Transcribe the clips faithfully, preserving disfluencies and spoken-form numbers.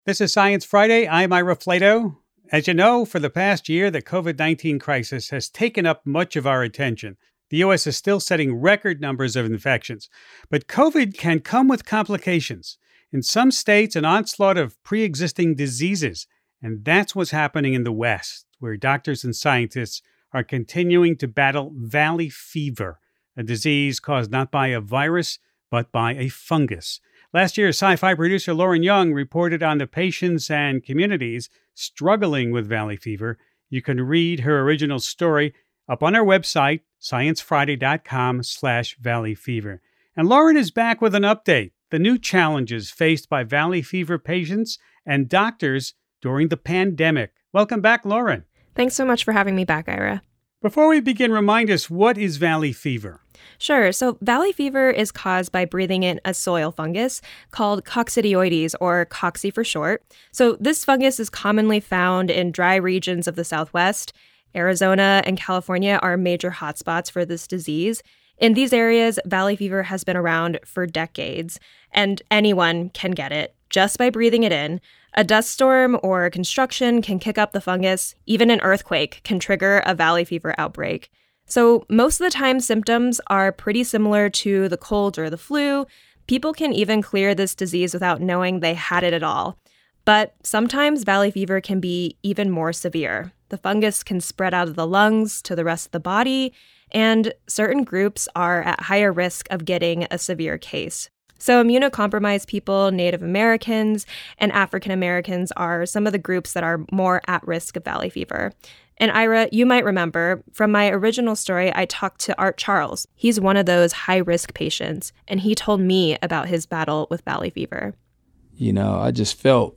This is Science Friday. I'm Ira Flato. As you know, for the past year, the covid nineteen crisis has taken up much of our attention. The U S is still setting record numbers of infections, but COVID can come with complications. In some states, an onslaught of pre-existing diseases, and that's what's happening in the West, where doctors and scientists are continuing to battle valley fever, a disease caused not by a virus, but by a fungus. Last year, sci-fi producer Lauren Young reported on the patients and communities struggling with valley fever. You can read her original story up on our website, sciencefriday.com slash valley fever. And Lauren is back with an update, the new challenges faced by valley fever patients and doctors during the pandemic. Welcome back, Lauren. Thanks so much for having me back, Ira. Before we begin, remind us, what is valley fever? Sure. So valley fever is caused by breathing in a soil fungus called coccidioides, or cocci for short. So this fungus is commonly found in dry regions of the Southwest. Arizona and California are major hotspots for this disease. In these areas, valley fever has been around for decades, and anyone can get it just by breathing it in. A dust storm or construction can kick up the fungus. Even an earthquake can trigger a valley fever outbreak. So most of the time, symptoms are pretty similar to the cold or the flu. People can even clear this disease without knowing they had it at all. But sometimes valley fever can be even more severe. The fungus can spread out of the lungs to the rest of the body, and certain groups are at higher risk of getting a severe case. So immunocompromised people, Native Americans, and African Americans are some of the groups that are more at risk of valley fever. And Ira, you might remember, from my original story, I talked to Art Charles. He's one of those high-risk patients, and he told me about his battle with valley fever. You know, I just felt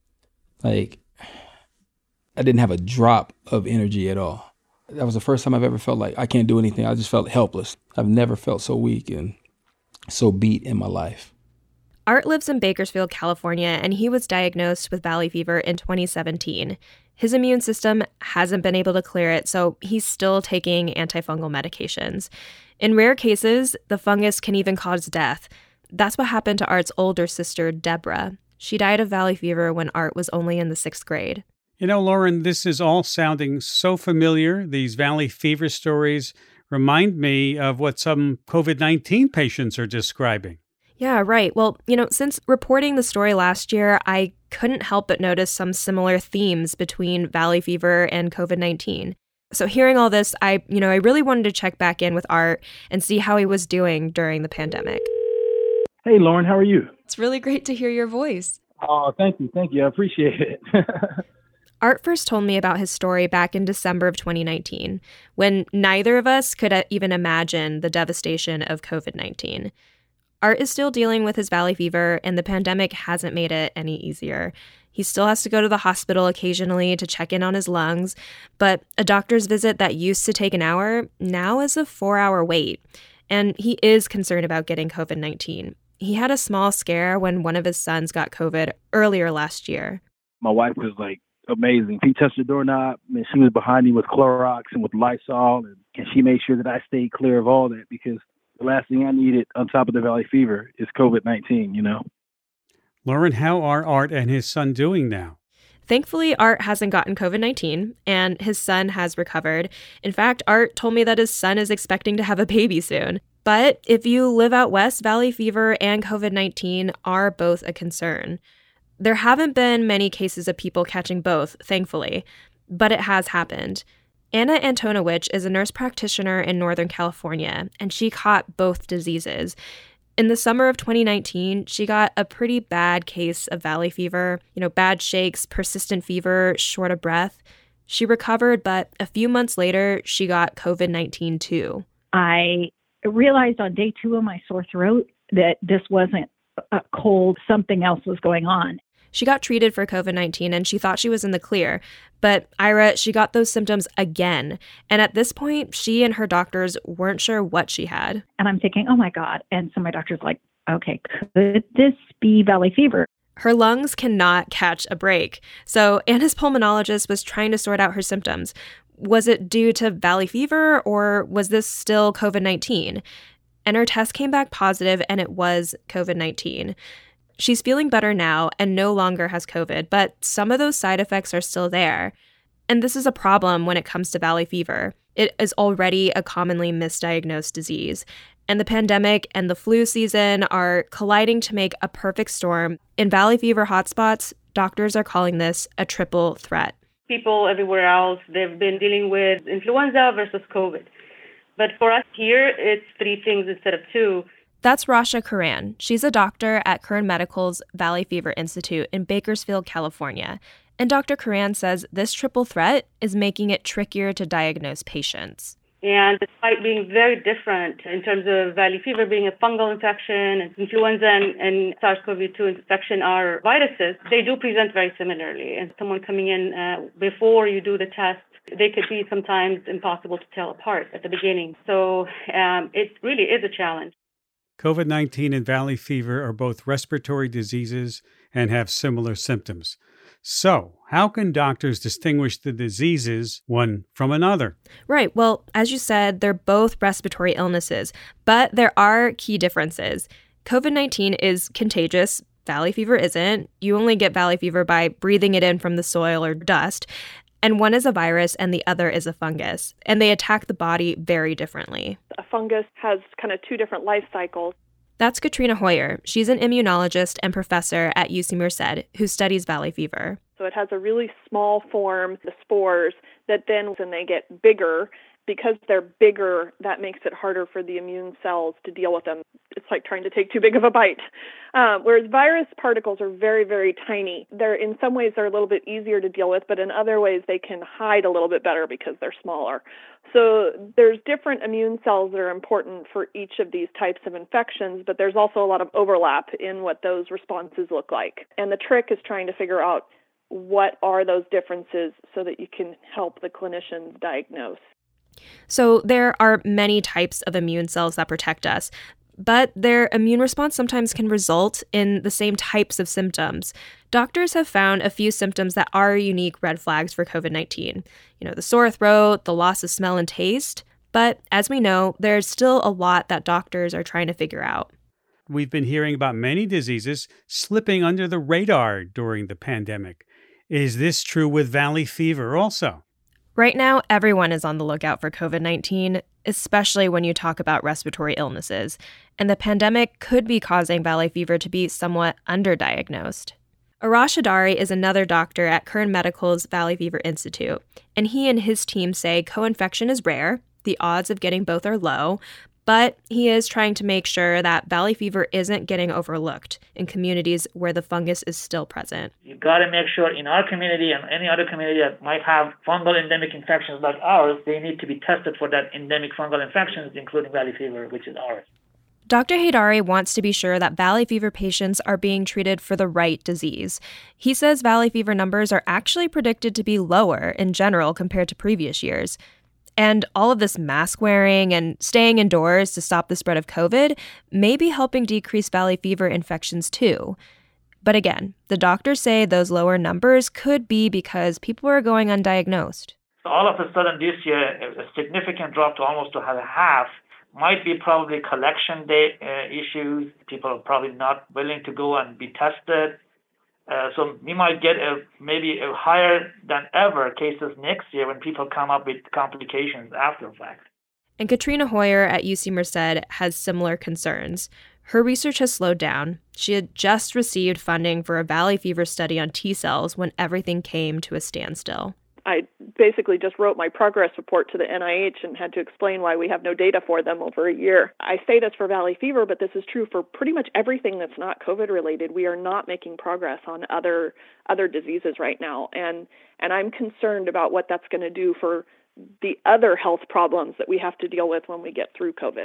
like I didn't have a drop of energy at all. That was the first time I've ever felt like I can't do anything. I just felt helpless. I've never felt so weak and so beat in my life. Art lives in Bakersfield, California, and he was diagnosed with valley fever in twenty seventeen. His immune system hasn't been able to clear it, so he's still taking antifungal medications. In rare cases, the fungus can even cause death. That's what happened to Art's older sister, Deborah. She died of valley fever when Art was only in the sixth grade. You know, Lauren, this is all sounding so familiar. These valley fever stories remind me of what some covid nineteen patients are describing. Yeah, right. Well, you know, since reporting the story last year, I couldn't help but notice some similar themes between valley fever and covid nineteen. So hearing all this, I, you know, I really wanted to check back in with Art and see how he was doing during the pandemic. Hey, Lauren, how are you? It's really great to hear your voice. Oh, thank you. Thank you. I appreciate it. Art first told me about his story back in December of twenty nineteen, when neither of us could even imagine the devastation of covid nineteen. Art is still dealing with his valley fever, and the pandemic hasn't made it any easier. He still has to go to the hospital occasionally to check in on his lungs, but a doctor's visit that used to take an hour now is a four-hour wait. And he is concerned about getting covid nineteen. He had a small scare when one of his sons got COVID earlier last year. My wife was like amazing. He touched the doorknob, and she was behind me with Clorox and with Lysol, and, and she made sure that I stayed clear of all that, because the last thing I needed on top of the valley fever is covid nineteen, you know. Lauren, how are Art and his son doing now? Thankfully, Art hasn't gotten covid nineteen, and his son has recovered. In fact, Art told me that his son is expecting to have a baby soon. But if you live out west, valley fever and covid nineteen are both a concern. There haven't been many cases of people catching both, thankfully, but it has happened. Anna Antonowicz is a nurse practitioner in Northern California, and she caught both diseases. In the summer of twenty nineteen, she got a pretty bad case of valley fever, you know, bad shakes, persistent fever, short of breath. She recovered, but a few months later, she got covid nineteen too. I realized on day two of my sore throat that this wasn't a cold, something else was going on. She got treated for covid nineteen and she thought she was in the clear. But Ira, she got those symptoms again. And at this point, she and her doctors weren't sure what she had. And I'm thinking, oh my God. And so my doctor's like, okay, could this be valley fever? Her lungs cannot catch a break. So Anna's pulmonologist was trying to sort out her symptoms. Was it due to valley fever, or was this still covid nineteen? And her test came back positive, and it was covid nineteen. She's feeling better now and no longer has COVID, but some of those side effects are still there. And this is a problem when it comes to valley fever. It is already a commonly misdiagnosed disease. And the pandemic and the flu season are colliding to make a perfect storm. In valley fever hotspots, doctors are calling this a triple threat. People everywhere else, they've been dealing with influenza versus COVID. But for us here, it's three things instead of two. That's Rasha Karan. She's a doctor at Kern Medical's Valley Fever Institute in Bakersfield, California. And Doctor Karan says this triple threat is making it trickier to diagnose patients. And despite being very different in terms of valley fever being a fungal infection, and influenza and, and SARS-CoV two infection are viruses, they do present very similarly. And someone coming in uh, before you do the test, they could be sometimes impossible to tell apart at the beginning. So um, it really is a challenge. COVID nineteen and valley fever are both respiratory diseases and have similar symptoms. So, how can doctors distinguish the diseases one from another? Right. Well, as you said, they're both respiratory illnesses, but there are key differences. COVID nineteen is contagious. Valley fever isn't. You only get valley fever by breathing it in from the soil or dust. And one is a virus and the other is a fungus. And they attack the body very differently. A fungus has kind of two different life cycles. That's Katrina Hoyer. She's an immunologist and professor at U C Merced who studies valley fever. So it has a really small form, the spores, that then when they get bigger, because they're bigger, that makes it harder for the immune cells to deal with them. It's like trying to take too big of a bite. Um, whereas virus particles are very, very tiny. They're in some ways they're a little bit easier to deal with, but in other ways they can hide a little bit better because they're smaller. So there's different immune cells that are important for each of these types of infections, but there's also a lot of overlap in what those responses look like. And the trick is trying to figure out what are those differences so that you can help the clinicians diagnose. So there are many types of immune cells that protect us, but their immune response sometimes can result in the same types of symptoms. Doctors have found a few symptoms that are unique red flags for COVID nineteen. You know, the sore throat, the loss of smell and taste. But as we know, there's still a lot that doctors are trying to figure out. We've been hearing about many diseases slipping under the radar during the pandemic. Is this true with valley fever also? Right now, everyone is on the lookout for COVID nineteen, especially when you talk about respiratory illnesses. And the pandemic could be causing valley fever to be somewhat underdiagnosed. Arash Adari is another doctor at Kern Medical's Valley Fever Institute, and he and his team say co-infection is rare, the odds of getting both are low, but he is trying to make sure that valley fever isn't getting overlooked in communities where the fungus is still present. You've got to make sure in our community and any other community that might have fungal endemic infections like ours, they need to be tested for that endemic fungal infections, including valley fever, which is ours. Doctor Haydari wants to be sure that valley fever patients are being treated for the right disease. He says valley fever numbers are actually predicted to be lower in general compared to previous years. And all of this mask wearing and staying indoors to stop the spread of COVID may be helping decrease valley fever infections too. But again, the doctors say those lower numbers could be because people are going undiagnosed. So all of a sudden this year, a significant drop to almost to half might be probably collection day uh, issues. People are probably not willing to go and be tested. Uh, so we might get a, maybe a higher than ever cases next year when people come up with complications after the fact. And Katrina Hoyer at U C Merced has similar concerns. Her research has slowed down. She had just received funding for a valley fever study on T cells when everything came to a standstill. I basically just wrote my progress report to the N I H and had to explain why we have no data for them over a year. I say this for valley fever, but this is true for pretty much everything that's not COVID related. We are not making progress on other other diseases right now, and and I'm concerned about what that's going to do for the other health problems that we have to deal with when we get through COVID.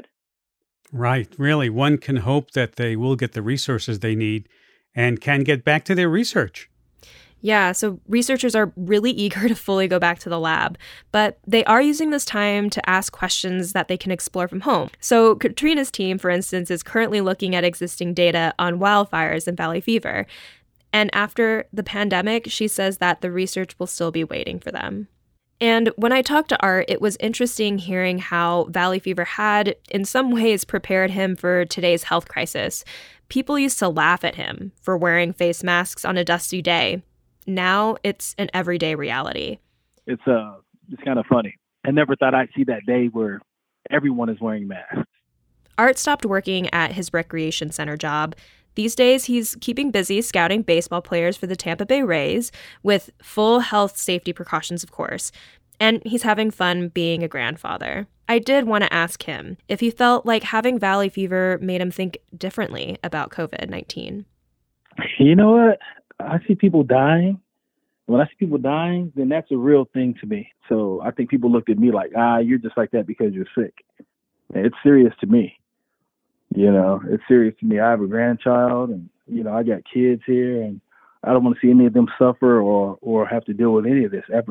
Right. Really, one can hope that they will get the resources they need and can get back to their research. Yeah, so researchers are really eager to fully go back to the lab, but they are using this time to ask questions that they can explore from home. So Katrina's team, for instance, is currently looking at existing data on wildfires and valley fever. And after the pandemic, she says that the research will still be waiting for them. And when I talked to Art, it was interesting hearing how valley fever had, in some ways, prepared him for today's health crisis. People used to laugh at him for wearing face masks on a dusty day. Now it's an everyday reality. It's uh, it's kind of funny. I never thought I'd see that day where everyone is wearing masks. Art stopped working at his recreation center job. These days, he's keeping busy scouting baseball players for the Tampa Bay Rays with full health safety precautions, of course. And he's having fun being a grandfather. I did want to ask him if he felt like having valley fever made him think differently about covid nineteen. You know what? I see people dying. When I see people dying, then that's a real thing to me. So I think people looked at me like, ah, you're just like that because you're sick. It's serious to me. You know, it's serious to me. I have a grandchild and, you know, I got kids here and I don't want to see any of them suffer or, or have to deal with any of this ever.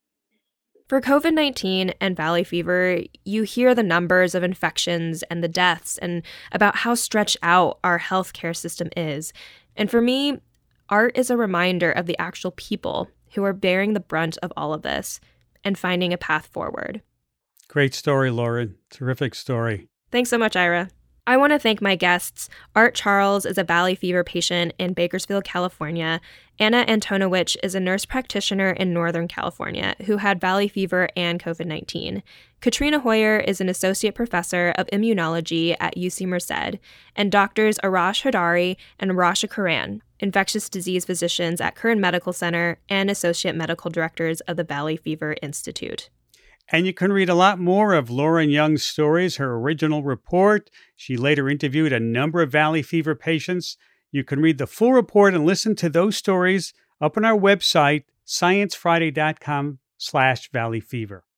For covid nineteen and valley fever, you hear the numbers of infections and the deaths and about how stretched out our healthcare system is. And for me, Art is a reminder of the actual people who are bearing the brunt of all of this and finding a path forward. Great story, Lauren. Terrific story. Thanks so much, Ira. I want to thank my guests. Art Charles is a valley fever patient in Bakersfield, California. Anna Antonowicz is a nurse practitioner in Northern California who had valley fever and covid nineteen. Katrina Hoyer is an associate professor of immunology at U C Merced. And doctors Arash Hadari and Rasha Karan, infectious disease physicians at Curran Medical Center and associate medical directors of the Valley Fever Institute. And you can read a lot more of Lauren Young's stories, her original report. She later interviewed a number of valley fever patients. You can read the full report and listen to those stories up on our website, sciencefriday.com slash valley fever.